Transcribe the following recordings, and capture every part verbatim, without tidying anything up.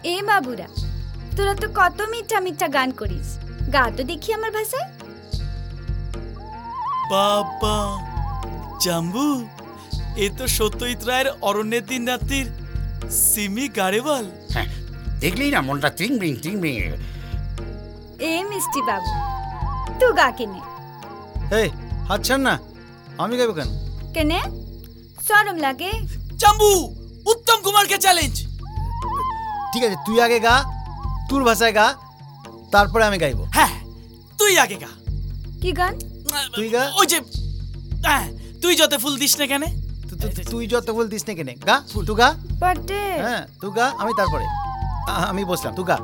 এ বাবুরা, তোরা তো কত মিঠা মিঠা গান করিস, গা তো দেখি আমার ভাষায়। বাবা জাম্বু, এ তো সত্যজিৎ রায়ের অরণ্যের দিন রাত্রির সিমি গাড়েওয়াল। হ্যাঁ, দেখলি না মনটা টিংবিং টিংবিং। এ মিষ্টি বাবু, তুই গা কেনে। এই হাত ছাড় না, আমি গাইব কেন? কেনে শরম লাগে? জাম্বু, উত্তম কুমারকে চ্যালেঞ্জ। ঠিক আছে, তুই আগে গা, তোর ভাষায় গা, তারপরে আমি গাইবো। হ্যাঁ, তুই আগে গা। কি গান? তুই গা। ওই যে হ্যাঁ, তুই যত ফুল দিস না কেন? তুই যত ফুল দিস না কেনে, গা তুই গা। বটে। হ্যাঁ তুই গা, আমি তারপরে। আমি বসলাম, তুই গা।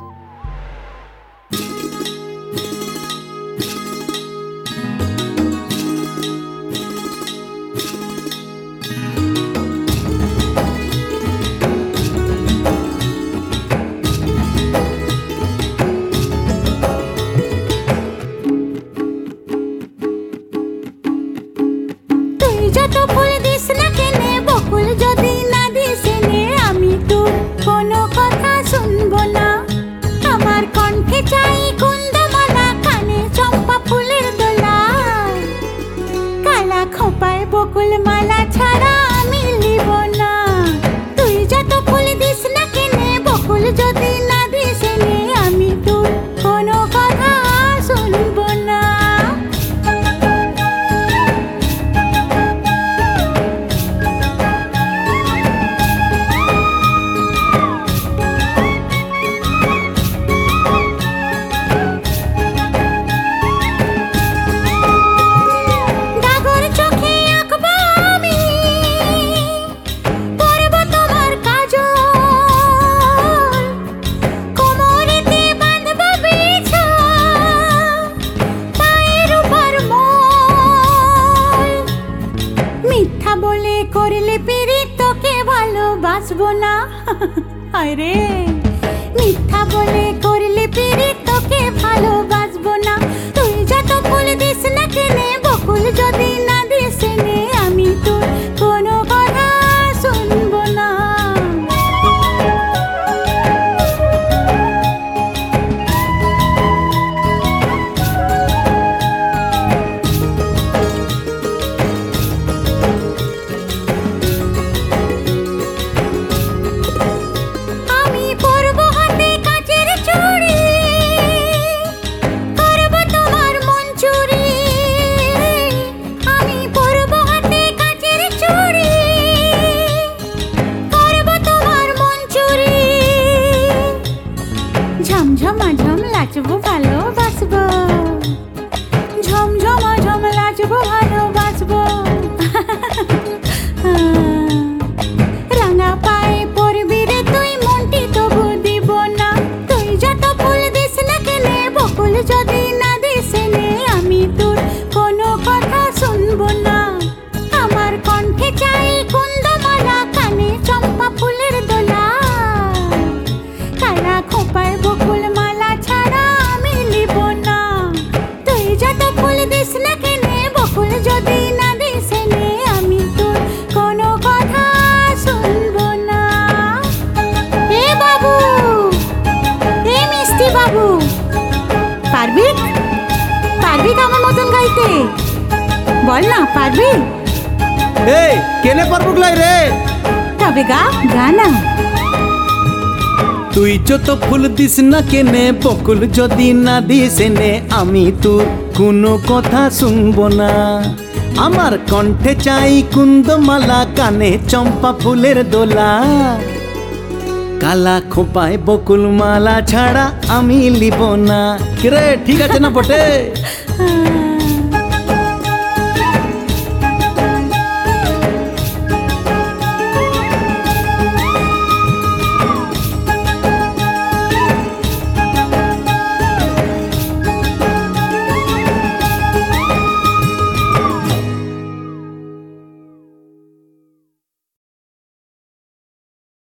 আরে মিথ্যা বলে করলে পিরি তোকে ভালোবাসবো না। তুই যত ফুল দিস না কেনে, বকুল যদি না দিস নে, আমি তোর কোনো কথা শুনবো না। ঝমঝমাঝম লাচবো ভালোবাসবো, ঝমঝমাঝম লাচবো ভালোবাসবো। রাঙা পায়ে পড়বি রে তুই, মনটি তবু দিব না। তুই যত ফুল দিস না কেনে, বকুল যদি না দিস নে, আমি তোর কোনো কথা শুনবো না। আমার কণ্ঠে চাই কুন্দমালা, কানে চম্পা ফুলের দোলা, কালা খোপায় বকুল মালা ছাড়া আমি লিব না। তুই যত ফুল দিস না কেনে, বকুল যদি না দিস নে, আমি তোর কোনো কথা শুনবো না। এ বাবু, এ মিষ্টি বাবু, পারবি পারবি তো আমার মতন গাইতে? বল না, পারবি? এই কেনে পারবো গলাই রে? তবে গা, গা না। তুই যত ফুল দিস না কেনে, বকুল যদি না দিস নে, আমি তোর কোনো কথা শুনবো না। আমার কণ্ঠে চাই কুন্দমালা, কানে চম্পা ফুলের দোলা, কালা খোপায় বকুল মালা ছাড়া আমি লিব না। রে ঠিক আছে না বটে?